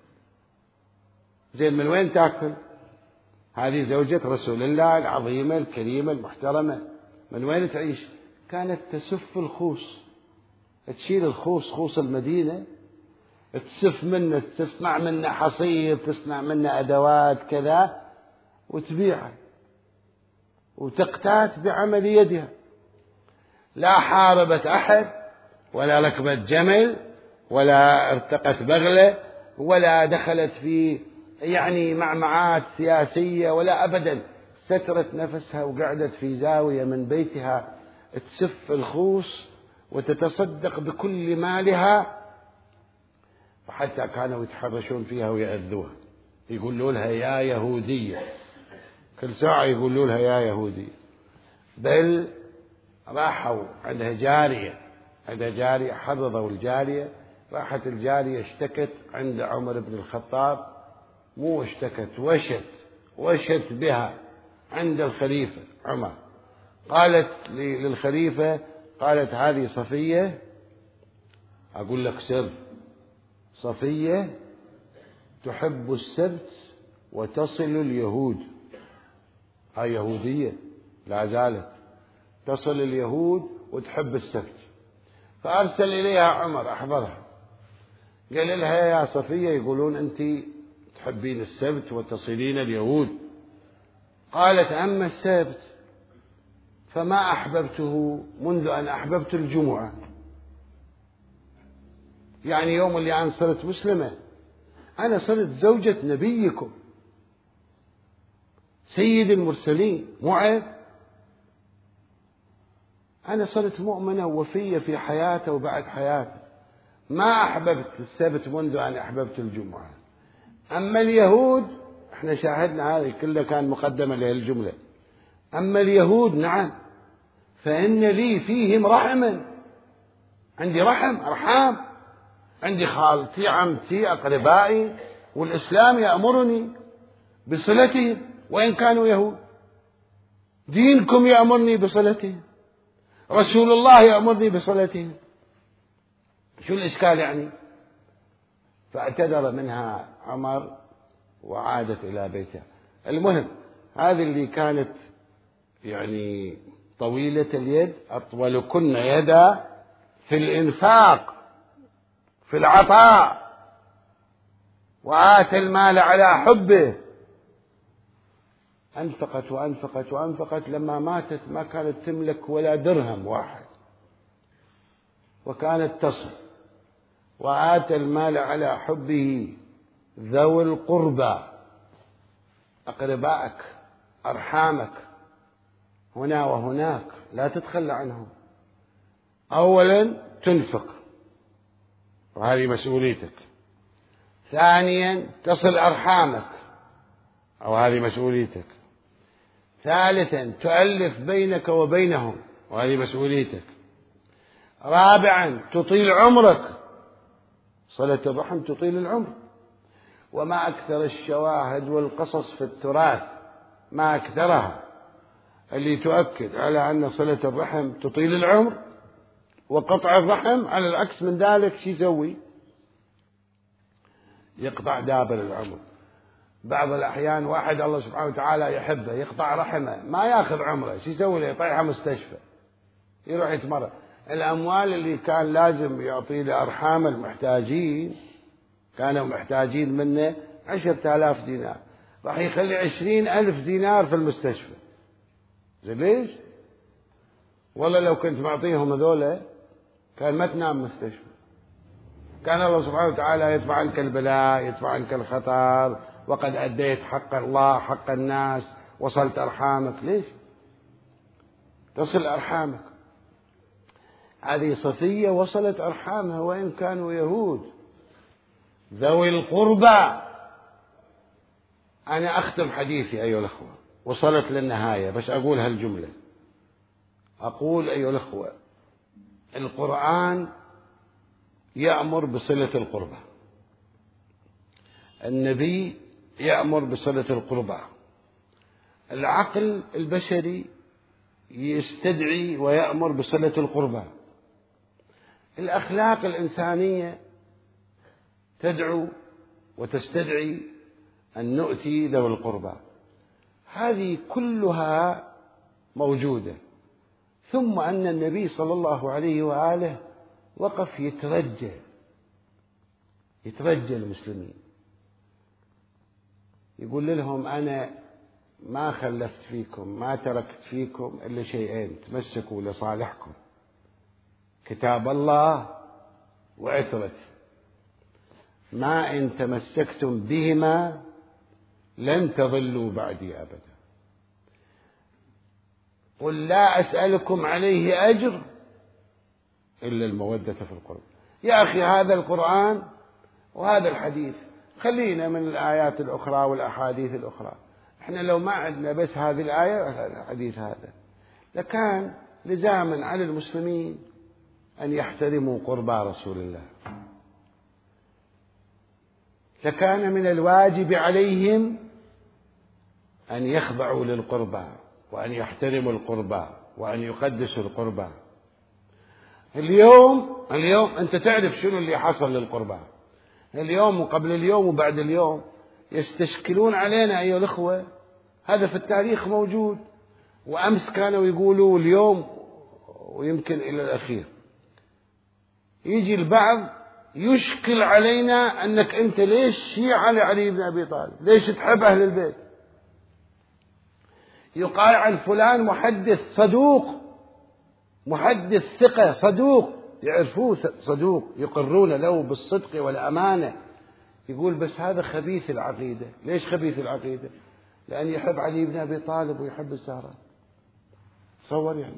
زين من وين تأكل؟ هذه زوجة رسول الله العظيمة الكريمة المحترمة، من وين تعيش؟ كانت تسف الخوص، تشيل الخوص، خوص المدينة، تسف منه، تصنع منه حصير، تصنع منه أدوات كذا، وتبيعها وتقتات بعمل يدها. لا حاربت أحد، ولا ركبت جمل، ولا ارتقت بغلة، ولا دخلت في يعني معمعات سياسية، ولا أبدا. سترت نفسها وقعدت في زاوية من بيتها تسف الخوص وتتصدق بكل مالها، وحتى كانوا يتحرشون فيها ويأذوها، يقولوا لها يا يهودية، كل ساعة يقولوا لها يا يهودية. بل راحوا عندها جارية حرضوا الجارية، راحت الجارية اشتكت عند عمر بن الخطاب، مو اشتكت، وشت بها عند الخليفة عمر. قالت للخليفة، قالت هذه صفية، أقول لك سر، صفية تحب السبت وتصل اليهود. هاي يهودية لا زالت تصل اليهود وتحب السبت. فأرسل إليها عمر أحضرها، قال لها يا صفية يقولون أنت تحبين السبت وتصلين اليهود. قالت أما السبت فما أحببته منذ أن أحببت الجمعة، يعني يوم اللي أنا صرت مسلمة، أنا صرت زوجة نبيكم سيد المرسلين، مو عيب؟ أنا صرت مؤمنة ووفية في حياته وبعد حياته، ما أحببت السبت منذ أن أحببت الجمعة. أما اليهود، احنا شاهدنا هذه كلها كان مقدمة لهالجملة، أما اليهود نعم فإن لي فيهم رحما، عندي أرحام، عندي خالتي عمتي أقربائي، والإسلام يأمرني بصلتهم وإن كانوا يهود، دينكم يأمرني بصلتهم، رسول الله يأمرني بصلتهم، شو الإشكال يعني؟ فاعتذر منها عمر وعادت إلى بيتها. المهم هذه اللي كانت يعني طويلة اليد، أطولكن يدا في الإنفاق في العطاء، وآتى المال على حبه، أنفقت وأنفقت وأنفقت، لما ماتت ما كانت تملك ولا درهم واحد، وكانت تصل. وآتى المال على حبه ذوي القربى، أقربائك أرحامك هنا وهناك لا تتخلى عنهم. أولا تنفق وهذه مسؤوليتك، ثانيا تصل أرحامك أو هذه مسؤوليتك، ثالثا تؤلف بينك وبينهم وهذه مسؤوليتك، رابعا تطيل عمرك، صلة الرحم تطيل العمر. وما أكثر الشواهد والقصص في التراث، ما أكثرها اللي تؤكد على أن صلة الرحم تطيل العمر، وقطع الرحم على العكس من ذلك شو يسوي؟ يقطع دابر العمر. بعض الأحيان واحد الله سبحانه وتعالى يحبه يقطع رحمه ما ياخذ عمره، شو يسوي له؟ يطيحه مستشفى يروح يتمرض. الأموال اللي كان لازم يعطي لأرحام المحتاجين، كانوا محتاجين منه 10,000 دينار، راح يخلي 20,000 دينار في المستشفى. زين ليش؟ والله لو كنت معطيهم هذولا كان ما تنام مستشفى، كان الله سبحانه وتعالى يدفع عنك البلاء، يدفع عنك الخطر، وقد أديت حق الله حق الناس، وصلت أرحامك. ليش؟ تصل أرحامك. هذه صفية وصلت أرحامها وإن كانوا يهود ذوي القربى. أنا أختم حديثي أيها الأخوة، وصلت للنهاية، بس أقول هالجملة، أقول أيها الأخوة القرآن يأمر بصلة القربى، النبي يأمر بصلة القربى، العقل البشري يستدعي ويأمر بصلة القربى، الأخلاق الإنسانية تدعو وتستدعي أن نؤتي ذوي القربى. هذه كلها موجودة. ثم أن النبي صلى الله عليه وآله وقف يترجى المسلمين، يقول لهم أنا ما خلفت فيكم، ما تركت فيكم إلا شيئين تمسكوا لصالحكم، كتاب الله وعترتي، ما إن تمسكتم بهما لن تضلوا بعدي أبدا. قل لا أسألكم عليه أجر إلا المودة في القرب. يا أخي هذا القرآن وهذا الحديث، خلينا من الآيات الأخرى والأحاديث الأخرى، إحنا لو ما عندنا بس هذه الآية والحديث هذا لكان لزاما على المسلمين أن يحترموا قربى رسول الله، لكان من الواجب عليهم أن يخضعوا للقربى وأن يحترموا القربى وأن يقدسوا القربى. اليوم أنت تعرف شنو اللي حصل للقربى اليوم وقبل اليوم وبعد اليوم، يستشكلون علينا أيها الأخوة، هذا في التاريخ موجود، وأمس كانوا يقولوا اليوم ويمكن إلى الأخير. يجي البعض يشكل علينا أنك أنت ليش شيعة لعلي بن أبي طالب، ليش تحب أهل البيت. يقال عن فلان محدث صدوق، محدث ثقة صدوق، يعرفوه صدوق، يقرون له بالصدق والأمانة. يقول بس هذا خبيث العقيدة. ليش خبيث العقيدة؟ لأن يحب علي بن أبي طالب ويحب الزهراء. تصور يعني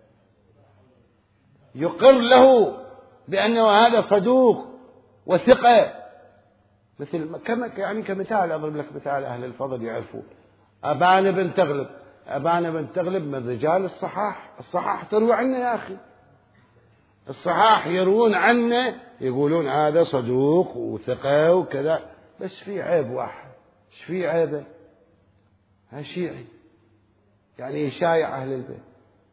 يقر له بأنه هذا صدوق وثقة. مثل يعني كمثال أضرب لك مثال أهل الفضل يعرفون أبان بن تغلب. أبان بن تغلب من رجال الصحاح. الصحاح تروي عنه يا أخي، الصحاح يروون عنه يقولون هذا صدوق وثقة وكذا، بس في عيب واحد. ايش في عيبه؟ شيعي، يعني يشايع أهل البيت.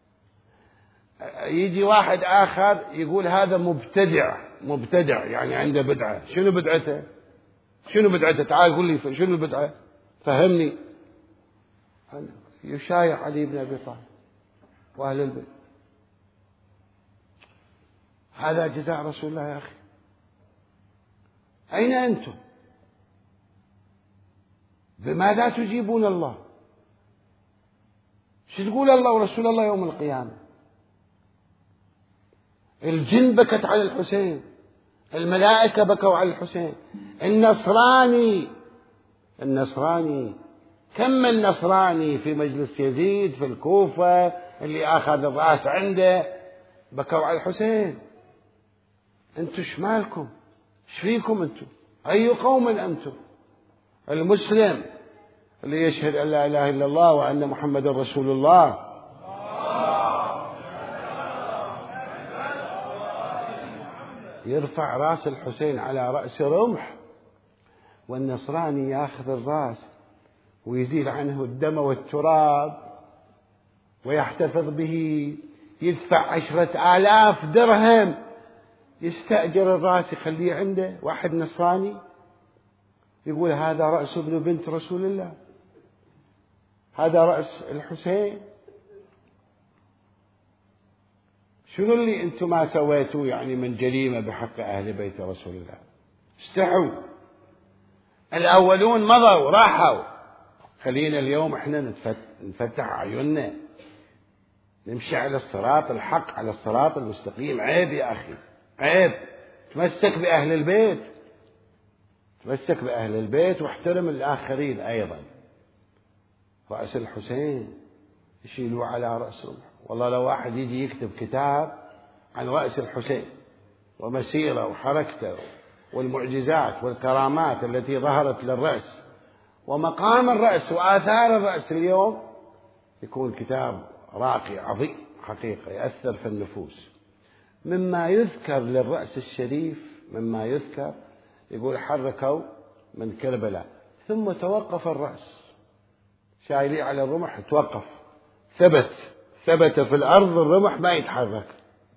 يجي واحد آخر يقول هذا مبتدع يعني عنده بدعة. شنو بدعته؟ شنو بدعته؟ تعال قل لي شنو البدعة، فهمني. يشايع علي بن أبي طالب وأهل البيت. هذا جزاء رسول الله يا أخي. أين أنتم؟ بماذا تجيبون الله؟ شو تقول الله ورسول الله يوم القيامة؟ الجن بكت على الحسين، الملائكة بكوا على الحسين. النصراني كم النصراني في مجلس يزيد في الكوفة اللي أخذ الرأس عنده بكوا على الحسين. أنتم شمالكم؟ ايش فيكم أنتم؟ أي قوم أنتم؟ المسلم اللي يشهد أن لا إله إلا الله وأن محمد رسول الله يرفع رأس الحسين على رأس رمح، والنصراني يأخذ الرأس ويزيل عنه الدم والتراب ويحتفظ به، يدفع 10,000 درهم يستأجر الرأس يخليه عنده. واحد نصراني يقول هذا رأس ابن بنت رسول الله، هذا رأس الحسين. شنو اللي انتم ما سويتوا يعني من جريمة بحق أهل بيت رسول الله؟ استحوا. الأولون مضوا راحوا، خلينا اليوم احنا نفتح عيوننا، نمشي على الصراط الحق، على الصراط المستقيم. عيب يا أخي، عيب. تمسك بأهل البيت، تمسك بأهل البيت واحترم الآخرين أيضا. رأس الحسين يشيلوه على رأسه. والله لو واحد يجي يكتب كتاب عن رأس الحسين ومسيره وحركته والمعجزات والكرامات التي ظهرت للرأس ومقام الرأس وآثار الرأس اليوم، يكون كتاب راقي عظيم حقيقة يأثر في النفوس. مما يذكر للرأس الشريف، مما يذكر، يقول حركوا من كربلاء ثم توقف الرأس، شايليه على الرمح توقف، ثبت في الأرض الرمح ما يتحرك.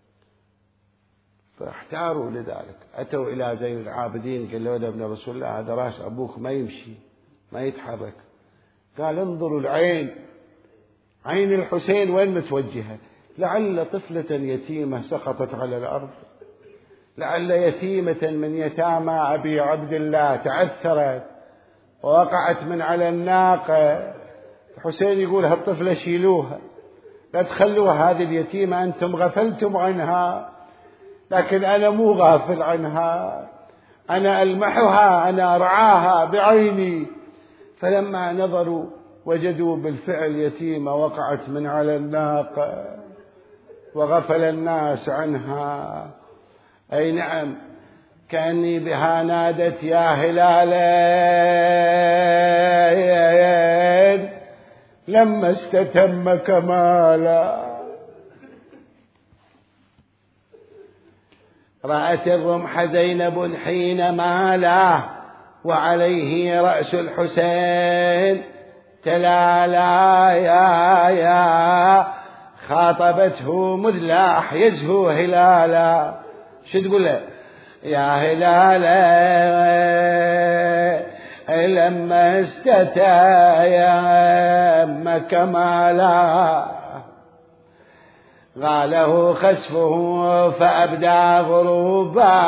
فاحتاروا لذلك، أتوا إلى زين العابدين قالوا له ابن رسول الله هذا رأس أبوك ما يمشي ما يتحرك. قال انظروا العين، عين الحسين وين متوجهة؟ لعل طفلة يتيمة سقطت على الأرض، لعل يتيمة من يتامى أبي عبد الله تعثرت ووقعت من على الناقة. الحسين يقول هالطفلة شيلوها، لا تخلوها، هذه اليتيمة أنتم غفلتم عنها، لكن أنا مو غافل عنها، أنا ألمحها، أنا أرعاها بعيني. فلما نظروا وجدوا بالفعل يتيمة وقعت من على الناقة وغفل الناس عنها. أي نعم، كأني بها نادت يا هلالين لما استتم كمالا. رأت الرمح زينب حين مالا وعليه رأس الحسين تلالا يا خاطبته مذ لاح يزهو هلالا. شو تقول له؟ يا هلالا لما استتم كمالا غاله خسفه فأبدى غروبا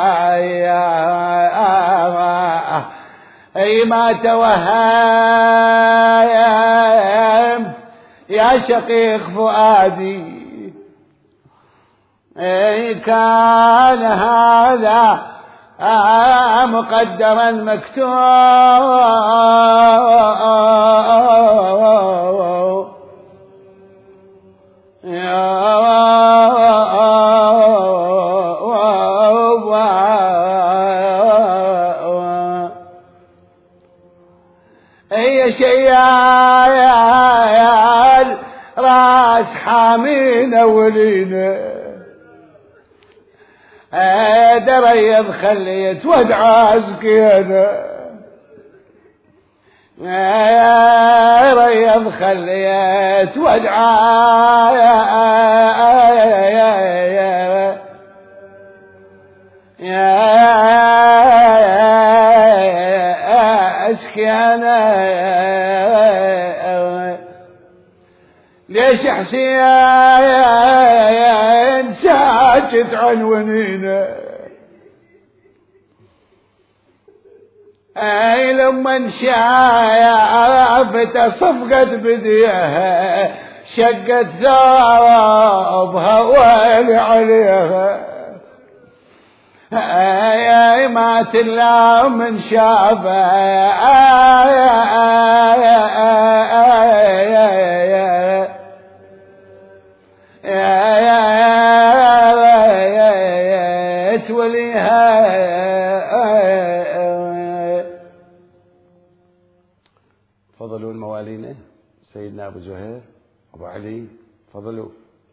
أي ما توهمت يا شقيق فؤادي أي كان هذا مقدرا مكتوب هي شيال راس حامين ولينا دريض خليت ودعا سكينة ريض خليت ودعا سكينة ليش حسين ساكت عنونينا اي لما شافت صفقت بديها شقت ثوبها ويلي عليها اي ما تلام من وليها فضلوا الموالين سيدنا أبو زهير أبو علي فضلوا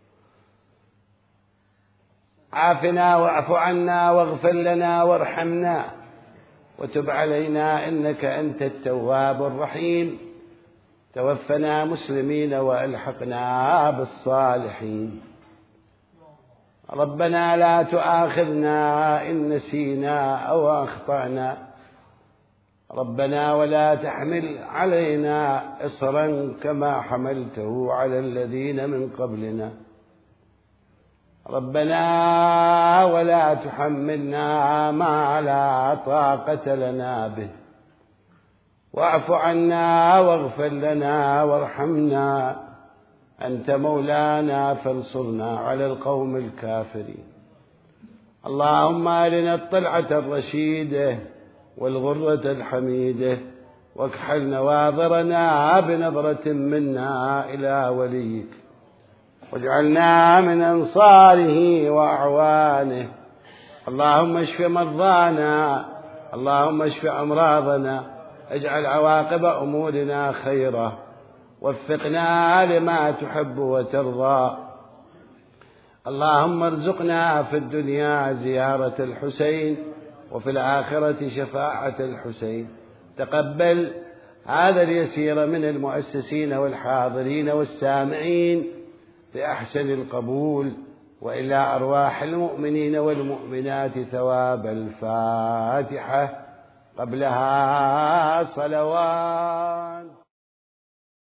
عافنا واعف عنا واغفر لنا وارحمنا وتب علينا إنك أنت التواب الرحيم توفنا مسلمين وألحقنا بالصالحين ربنا لا تؤاخذنا إن نسينا أو أخطأنا ربنا ولا تحمل علينا إصرا كما حملته على الذين من قبلنا ربنا ولا تحملنا ما لا طاقة لنا به واعف عنا واغفر لنا وارحمنا أنت مولانا فانصرنا على القوم الكافرين اللهم أرنا الطلعة الرشيدة والغرة الحميدة واكحل نواظرنا بنظرة منا إلى وليك واجعلنا من أنصاره وأعوانه اللهم اشف مرضانا اللهم اشف أمراضنا اجعل عواقب أمورنا خيرا وفقنا لما تحب وترضى اللهم ارزقنا في الدنيا زيارة الحسين وفي الآخرة شفاعة الحسين تقبل هذا اليسير من المؤسسين والحاضرين والسامعين بأحسن القبول وإلى أرواح المؤمنين والمؤمنات ثواب الفاتحة قبلها صلوات